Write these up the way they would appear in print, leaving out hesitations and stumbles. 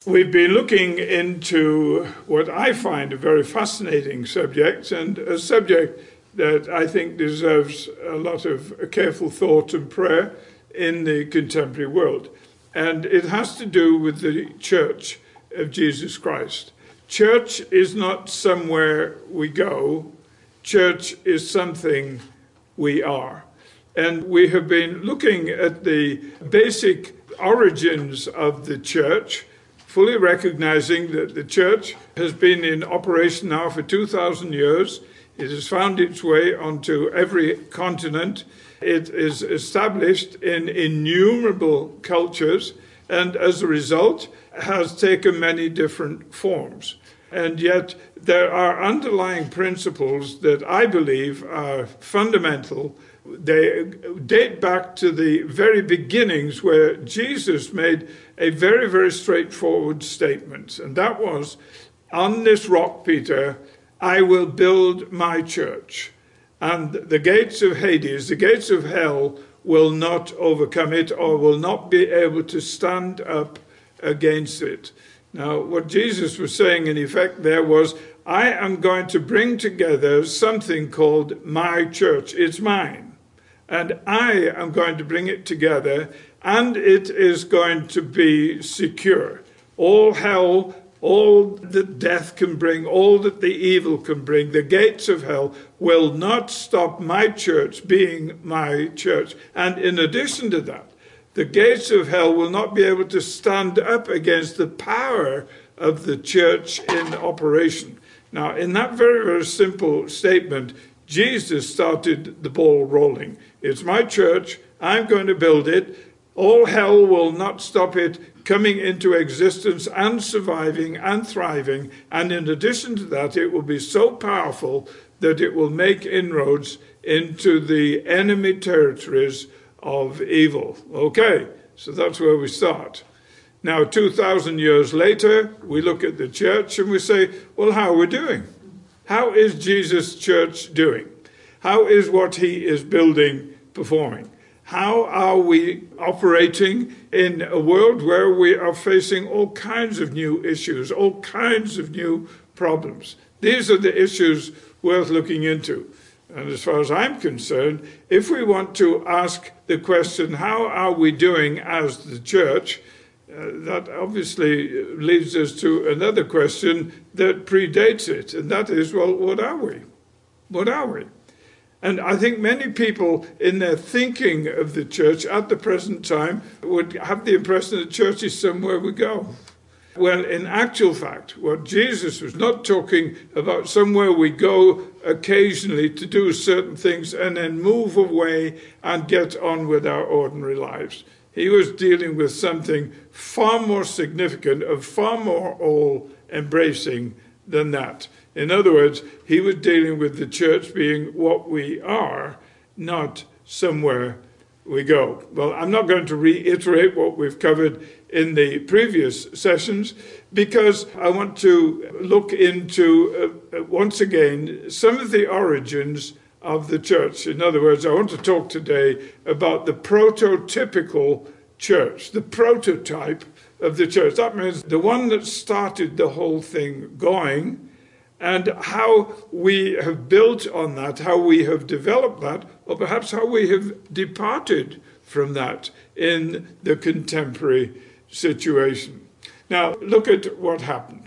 We've been looking into what I find a very fascinating subject, and a subject that I think deserves a lot of careful thought and prayer in the contemporary world. And it has to do with the Church of Jesus Christ. Church is not somewhere we go. Church is something we are. And we have been looking at the basic origins of the church, fully recognizing that the church has been in operation now for 2,000 years. It has found its way onto every continent. It is established in innumerable cultures, and as a result, has taken many different forms. And yet, there are underlying principles that I believe are fundamental. They date back to the very beginnings where Jesus made a very, very straightforward statement. And that was, on this rock, Peter, I will build my church. And the gates of Hades, the gates of hell, will not overcome it or will not be able to stand up against it. Now, what Jesus was saying in effect there was, I am going to bring together something called my church. It's mine. And I am going to bring it together, and it is going to be secure. All hell, all that death can bring, all that the evil can bring, the gates of hell will not stop my church being my church. And in addition to that, the gates of hell will not be able to stand up against the power of the church in operation. Now, in that very, very simple statement, Jesus started the ball rolling. It's my church. I'm going to build it. All hell will not stop it coming into existence and surviving and thriving. And in addition to that, it will be so powerful that it will make inroads into the enemy territories of evil. Okay, so that's where we start. Now, 2,000 years later, we look at the church and we say, well, how are we doing? How is Jesus' church doing? How is what he is building performing? How are we operating in a world where we are facing all kinds of new issues, all kinds of new problems? These are the issues worth looking into. And as far as I'm concerned, if we want to ask the question, how are we doing as the church? That obviously leads us to another question that predates it, and that is, well, what are we? What are we? And I think many people in their thinking of the church at the present time would have the impression that church is somewhere we go. Well, in actual fact, what Jesus was not talking about somewhere we go occasionally to do certain things and then move away and get on with our ordinary lives. He was dealing with something far more significant, of far more all-embracing than that. In other words, he was dealing with the church being what we are, not somewhere we go. Well, I'm not going to reiterate what we've covered in the previous sessions, because I want to look into, once again, some of the origins of the church. In other words, I want to talk today about the prototypical church, the prototype of the church. That means the one that started the whole thing going, and how we have built on that, how we have developed that, or perhaps how we have departed from that in the contemporary situation. Now, look at what happened.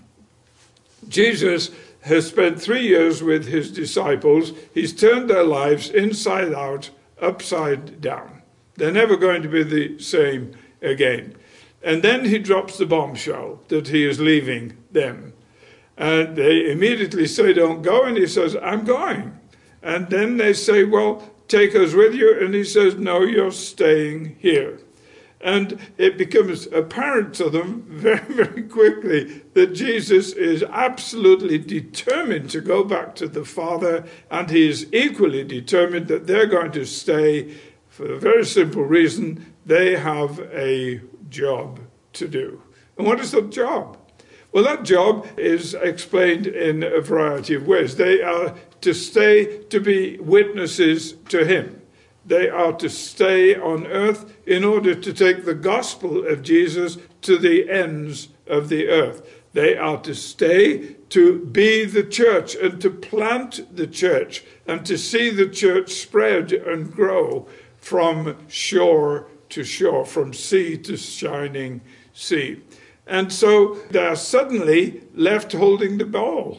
Jesus has spent 3 years with his disciples. He's turned their lives inside out, upside down. They're never going to be the same again. And then he drops the bombshell that he is leaving them. And they immediately say, don't go. And he says, I'm going. And then they say, well, take us with you. And he says, no, you're staying here. And it becomes apparent to them very, very quickly that Jesus is absolutely determined to go back to the Father, and he is equally determined that they're going to stay for the very simple reason they have a job to do. And what is that job? Well, that job is explained in a variety of ways. They are to stay to be witnesses to him. They are to stay on earth in order to take the gospel of Jesus to the ends of the earth. They are to stay, to be the church, and to plant the church, and to see the church spread and grow from shore to shore, from sea to shining sea. And so they are suddenly left holding the ball.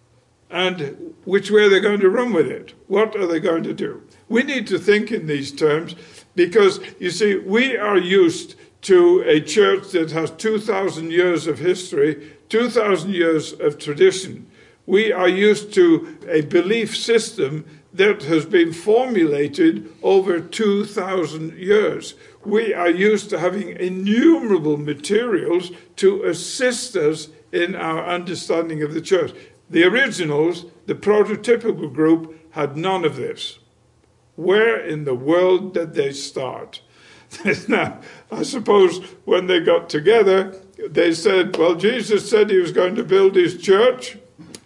And which way are they going to run with it? What are they going to do? We need to think in these terms because, you see, we are used to a church that has 2,000 years of history, 2,000 years of tradition. We are used to a belief system that has been formulated over 2,000 years. We are used to having innumerable materials to assist us in our understanding of the church. The originals, the prototypical group, had none of this. Where in the world did they start? Now, I suppose when they got together, they said, well, Jesus said he was going to build his church,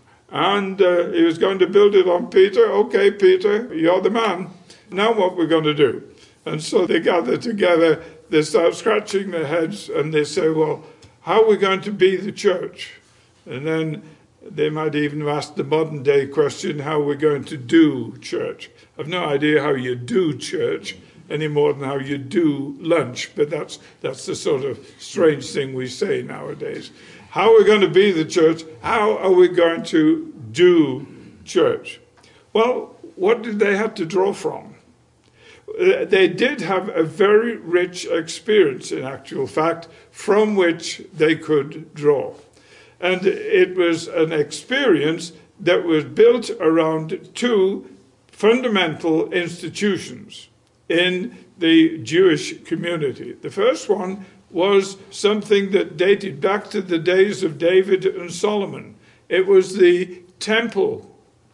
and he was going to build it on Peter. Okay, Peter, you're the man. Now what we're going to do? And so they gather together, they start scratching their heads, and they say, well, how are we going to be the church? And then they might even ask the modern day question, how are we going to do church? I've no idea how you do church any more than how you do lunch, but that's the sort of strange thing we say nowadays. How are we going to be the church? How are we going to do church? Well, what did they have to draw from? They did have a very rich experience, in actual fact, from which they could draw. And it was an experience that was built around two fundamental institutions in the Jewish community. The first one was something that dated back to the days of David and Solomon. It was the temple.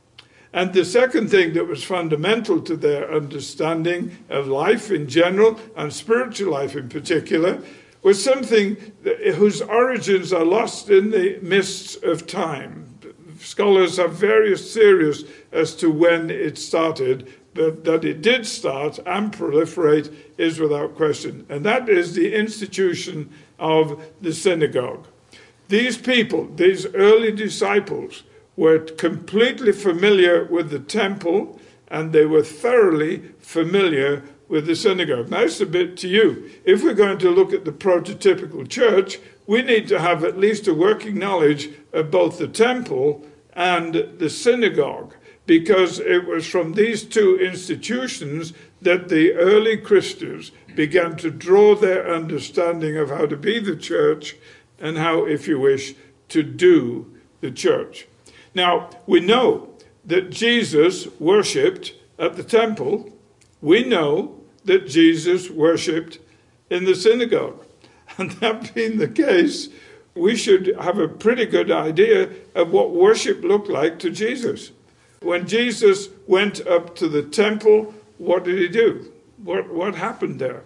And the second thing that was fundamental to their understanding of life in general and spiritual life in particular was something whose origins are lost in the mists of time. Scholars have various theories as to when it started, but that it did start and proliferate is without question. And that is the institution of the synagogue. These people, these early disciples, were completely familiar with the temple, and they were thoroughly familiar with the synagogue. Now, I submit to you, if we're going to look at the prototypical church, we need to have at least a working knowledge of both the temple and the synagogue, because it was from these two institutions that the early Christians began to draw their understanding of how to be the church and how, if you wish, to do the church. Now, we know that Jesus worshipped at the temple. We know that Jesus worshipped in the synagogue. And that being the case, we should have a pretty good idea of what worship looked like to Jesus. When Jesus went up to the temple, what did he do? What happened there?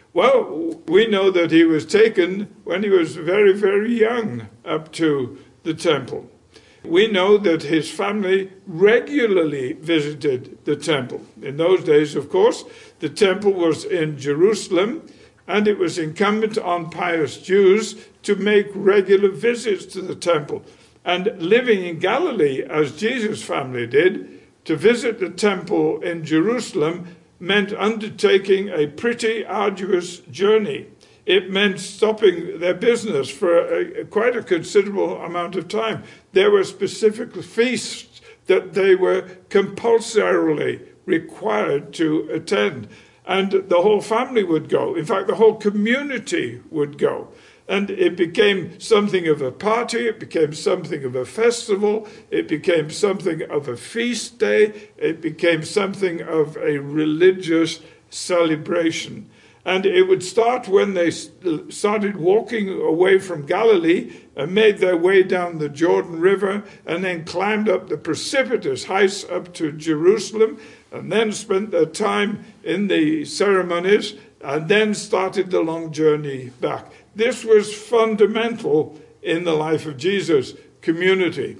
Well, we know that he was taken when he was very, very young up to the temple. We know that his family regularly visited the temple. In those days, of course, the temple was in Jerusalem, and it was incumbent on pious Jews to make regular visits to the temple. And living in Galilee, as Jesus' family did, to visit the temple in Jerusalem meant undertaking a pretty arduous journey. It meant stopping their business for quite a considerable amount of time. There were specific feasts that they were compulsorily required to attend. And the whole family would go. In fact, the whole community would go. And it became something of a party, it became something of a festival, it became something of a feast day, it became something of a religious celebration. And it would start when they started walking away from Galilee and made their way down the Jordan River and then climbed up the precipitous heights up to Jerusalem and then spent their time in the ceremonies and then started the long journey back. This was fundamental in the life of Jesus. Community.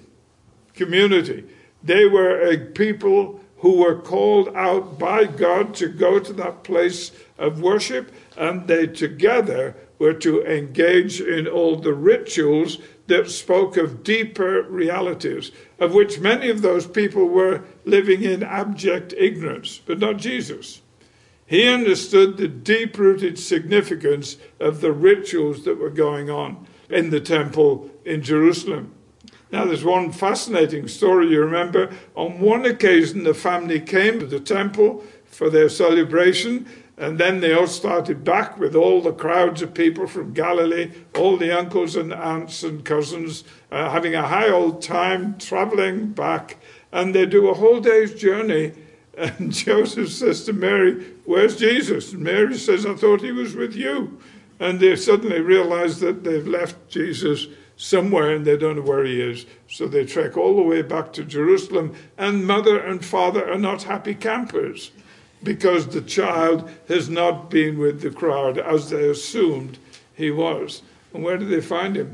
They were a people who were called out by God to go to that place of worship, and they together were to engage in all the rituals that spoke of deeper realities, of which many of those people were living in abject ignorance, but not Jesus. He understood the deep-rooted significance of the rituals that were going on in the temple in Jerusalem. Now, there's one fascinating story. You remember, on one occasion, the family came to the temple for their celebration, and then they all started back with all the crowds of people from Galilee, all the uncles and aunts and cousins, having a high old time traveling back. And they do a whole day's journey. And Joseph says to Mary, "Where's Jesus?" And Mary says, "I thought he was with you." And they suddenly realize that they've left Jesus somewhere and they don't know where he is. So they trek all the way back to Jerusalem, and mother and father are not happy campers because the child has not been with the crowd as they assumed he was. And where do they find him?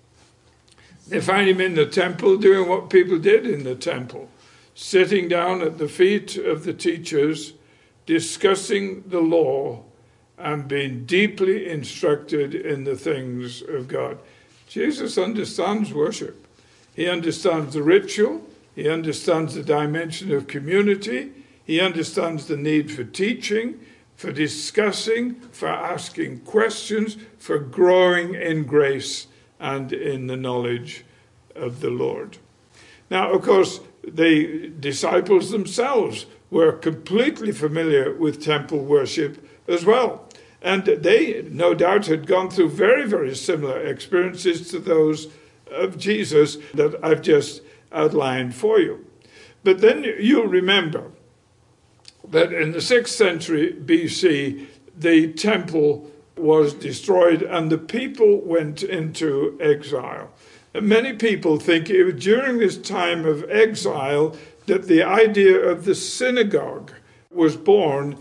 They find him in the temple doing what people did in the temple, sitting down at the feet of the teachers, discussing the law, and being deeply instructed in the things of God. Jesus understands worship. He understands the ritual. He understands the dimension of community. He understands the need for teaching, for discussing, for asking questions, for growing in grace and in the knowledge of the Lord. Now, of course, the disciples themselves were completely familiar with temple worship as well. And they, no doubt, had gone through very, very similar experiences to those of Jesus that I've just outlined for you. But then you'll remember that in the 6th century BC, the temple was destroyed and the people went into exile. And many people think it was during this time of exile that the idea of the synagogue was born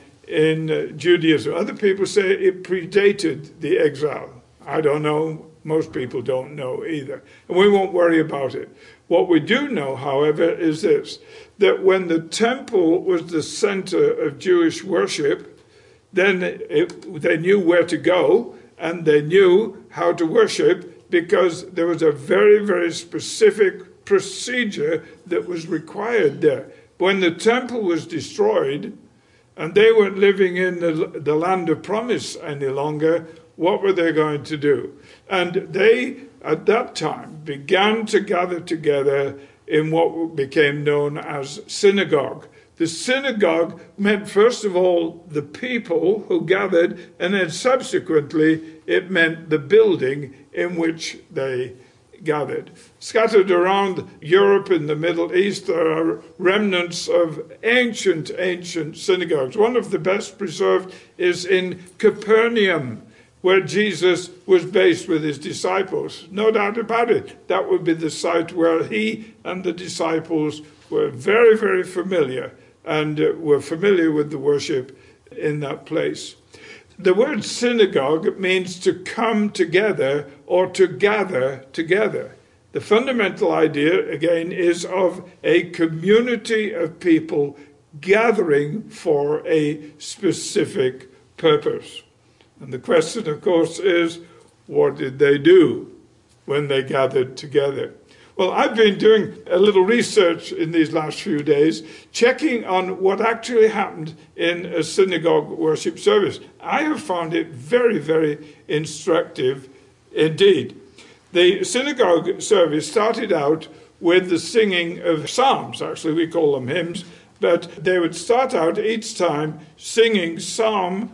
in Judaism. Other people say it predated the exile. I don't know. Most people don't know either. And we won't worry about it. What we do know, however, is this, that when the temple was the center of Jewish worship, then they knew where to go and they knew how to worship because there was a very, very specific procedure that was required there. When the temple was destroyed, and they weren't living in the land of promise any longer, what were they going to do? And they, at that time, began to gather together in what became known as synagogue. The synagogue meant, first of all, the people who gathered, and then subsequently it meant the building in which they gathered. Scattered around Europe and the Middle East, there are remnants of ancient synagogues. One of the best preserved is in Capernaum, where Jesus was based with his disciples. No doubt about it. That would be the site where he and the disciples were very, very familiar and were familiar with the worship in that place. The word synagogue means to come together or to gather together. The fundamental idea, again, is of a community of people gathering for a specific purpose. And the question, of course, is, what did they do when they gathered together? Well, I've been doing a little research in these last few days, checking on what actually happened in a synagogue worship service. I have found it very, very instructive indeed. The synagogue service started out with the singing of psalms. Actually, we call them hymns, but they would start out each time singing Psalm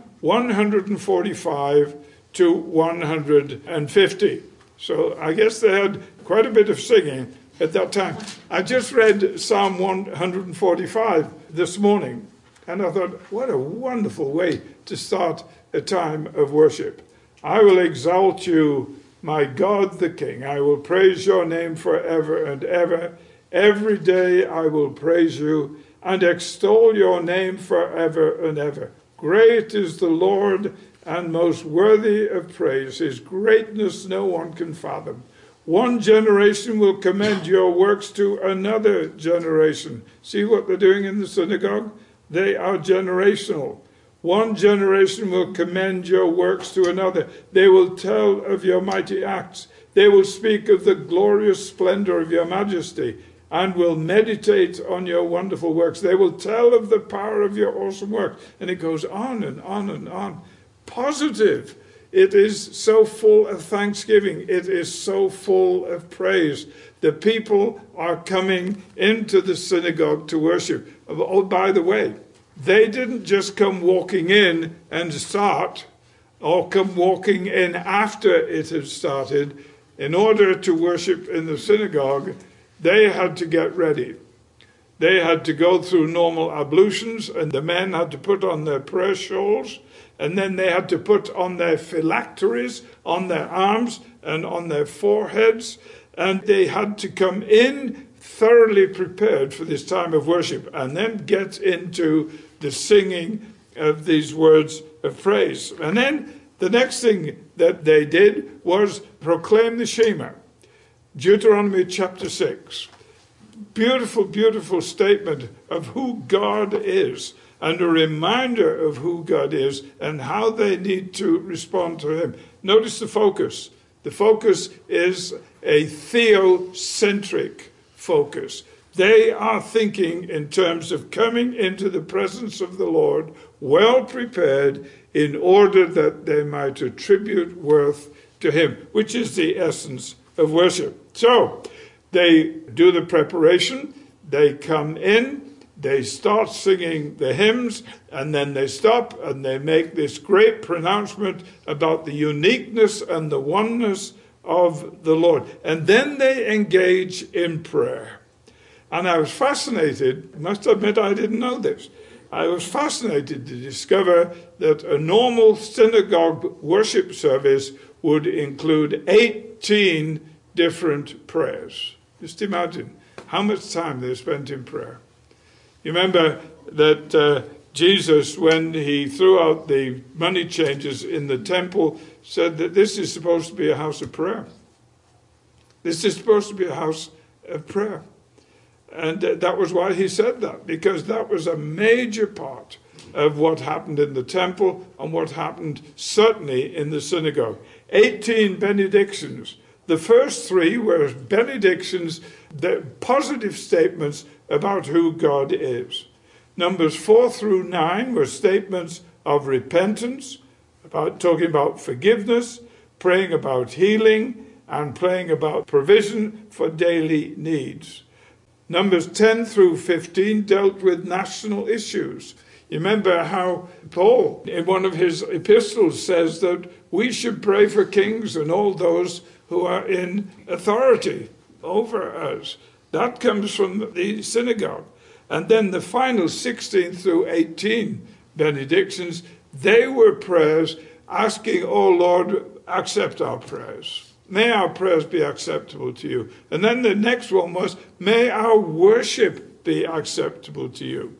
145 to 150. So I guess they had quite a bit of singing at that time. I just read Psalm 145 this morning, and I thought, what a wonderful way to start a time of worship. I will exalt you, my God the King. I will praise your name forever and ever. Every day I will praise you and extol your name forever and ever. Great is the Lord and most worthy of praise. His greatness no one can fathom. One generation will commend your works to another generation. See what they're doing in the synagogue? They are generational. One generation will commend your works to another. They will tell of your mighty acts. They will speak of the glorious splendor of your majesty and will meditate on your wonderful works. They will tell of the power of your awesome work. And it goes on and on and on. Positive. It is so full of thanksgiving. It is so full of praise. The people are coming into the synagogue to worship. Oh, by the way, they didn't just come walking in and start, or come walking in after it had started. In order to worship in the synagogue, they had to get ready. They had to go through normal ablutions, and the men had to put on their prayer shawls, and then they had to put on their phylacteries on their arms and on their foreheads, and they had to come in thoroughly prepared for this time of worship, and then get into the singing of these words of praise. And then the next thing that they did was proclaim the Shema. Deuteronomy chapter 6. Beautiful, beautiful statement of who God is, and a reminder of who God is and how they need to respond to him. Notice the focus. The focus is a theocentric focus. They are thinking in terms of coming into the presence of the Lord well prepared in order that they might attribute worth to him, which is the essence of worship. So they do the preparation, they come in, they start singing the hymns, and then they stop and they make this great pronouncement about the uniqueness and the oneness of the Lord. And then they engage in prayer. And I was fascinated, I must admit I didn't know this. I was fascinated to discover that a normal synagogue worship service would include 18 different prayers. Just imagine how much time they spent in prayer. You remember that Jesus, when he threw out the money changers in the temple, said that this is supposed to be a house of prayer. This is supposed to be a house of prayer. And that was why he said that, because that was a major part of what happened in the temple and what happened certainly in the synagogue. 18 benedictions. The first 3 were benedictions, the positive statements about who God is. Numbers 4 through 9 were statements of repentance, about talking about forgiveness, praying about healing, and praying about provision for daily needs. Numbers 10 through 15 dealt with national issues. You remember how Paul, in one of his epistles, says that we should pray for kings and all those who are in authority over us. That comes from the synagogue. And then the final 16 through 18 benedictions, they were prayers asking, oh Lord, accept our prayers. May our prayers be acceptable to you. And then the next one was, may our worship be acceptable to you.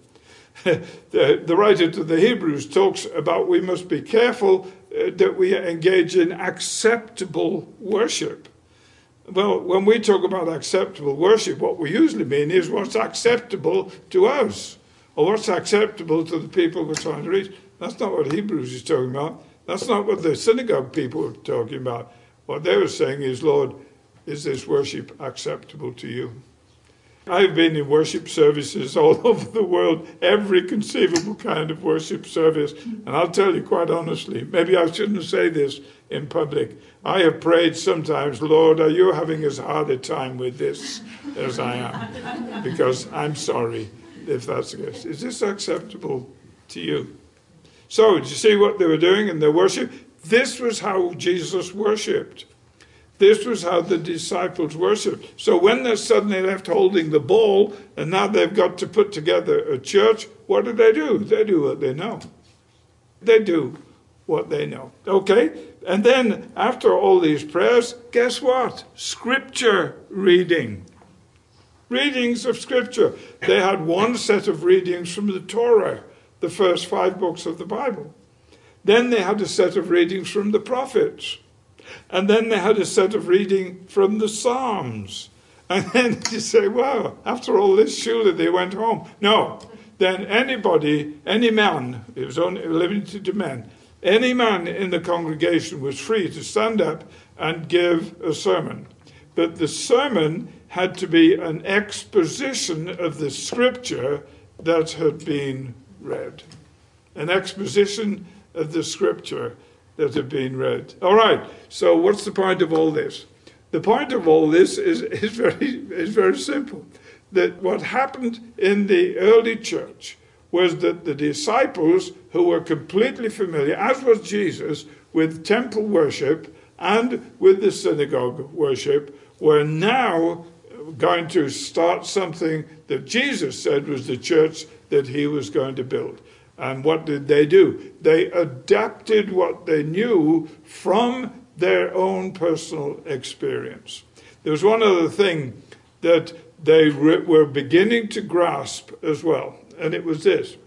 The writer to the Hebrews talks about we must be careful that we engage in acceptable worship. Well, when we talk about acceptable worship, what we usually mean is what's acceptable to us, or what's acceptable to the people we're trying to reach. That's not what Hebrews is talking about. That's not what the synagogue people were talking about. What they were saying is, Lord, is this worship acceptable to you? I've been in worship services all over the world, every conceivable kind of worship service. And I'll tell you quite honestly, maybe I shouldn't say this in public. I have prayed sometimes, Lord, are you having as hard a time with this as I am? Because I'm sorry if that's the case. Is this acceptable to you? So, did you see what they were doing in their worship? This was how Jesus worshipped. This was how the disciples worshipped. So when they're suddenly left holding the ball, and now they've got to put together a church, what do? They do what they know. They do what they know. Okay? And then after all these prayers, guess what? Scripture reading. Readings of Scripture. They had one set of readings from the Torah, the first 5 books of the Bible. Then they had a set of readings from the prophets. And then they had a set of reading from the Psalms. And then you say, wow, after all this, surely they went home. No, then anybody, any man, it was only limited to men, any man in the congregation was free to stand up and give a sermon. But the sermon had to be an exposition of the scripture that had been read. An exposition of the scripture that had been read. All right, so what's the point of all this? The point of all this is very simple. That what happened in the early church was that the disciples, who were completely familiar, as was Jesus, with temple worship and with the synagogue worship, were now going to start something that Jesus said was the church that he was going to build. And what did they do? They adapted what they knew from their own personal experience. There was one other thing that they were beginning to grasp as well, and it was this.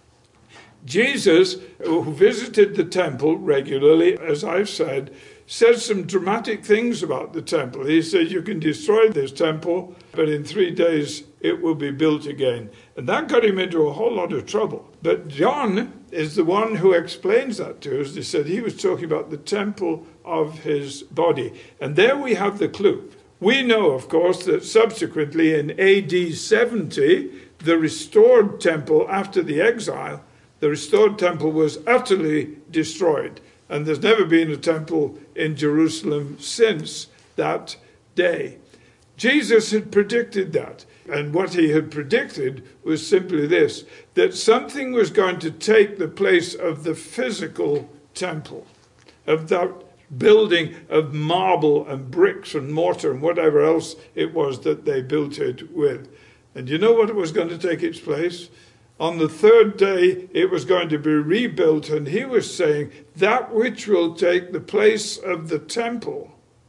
Jesus, who visited the temple regularly, as I've said some dramatic things about the temple. He said, you can destroy this temple, but in 3 days it will be built again. And that got him into a whole lot of trouble. But John is the one who explains that to us. He said he was talking about the temple of his body. And there we have the clue. We know, of course, that subsequently in AD 70, the restored temple after the exile, the restored temple was utterly destroyed. And there's never been a temple in Jerusalem since that day. Jesus had predicted that. And what he had predicted was simply this, that something was going to take the place of the physical temple, of that building of marble and bricks and mortar and whatever else it was that they built it with. And you know what was going to take its place? On the third day, it was going to be rebuilt, and he was saying, that which will take the place of the temple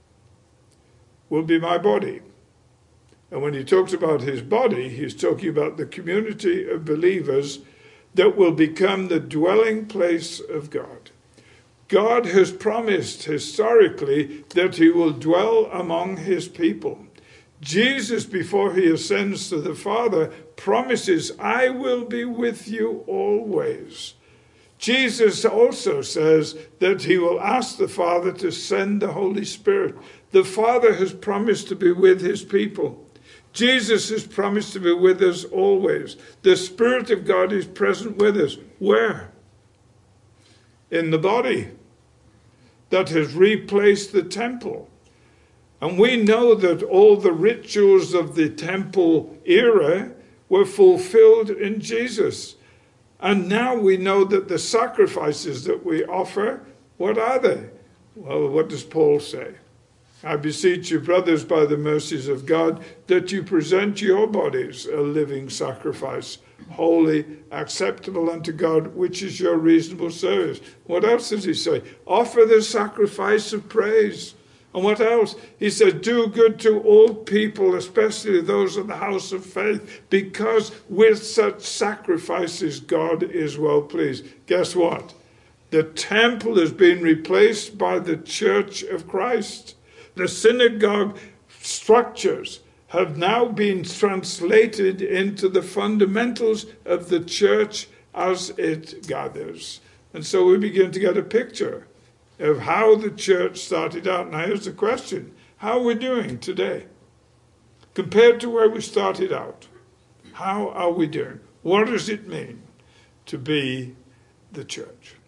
will be my body. And when he talks about his body, he's talking about the community of believers that will become the dwelling place of God. God has promised historically that he will dwell among his people. Jesus, before he ascends to the Father, promises, I will be with you always. Jesus also says that he will ask the Father to send the Holy Spirit. The Father has promised to be with his people. Jesus has promised to be with us always. The Spirit of God is present with us. Where? In the body that has replaced the temple. And we know that all the rituals of the temple era were fulfilled in Jesus. And now we know that the sacrifices that we offer, what are they? Well, what does Paul say? I beseech you, brothers, by the mercies of God, that you present your bodies a living sacrifice, holy, acceptable unto God, which is your reasonable service. What else does he say? Offer the sacrifice of praise. And what else? He said, do good to all people, especially those of the house of faith, because with such sacrifices God is well pleased. Guess what? The temple has been replaced by the church of Christ. The synagogue structures have now been translated into the fundamentals of the church as it gathers. And so we begin to get a picture of how the church started out. Now here's the question. How are we doing today? Compared to where we started out, how are we doing? What does it mean to be the church?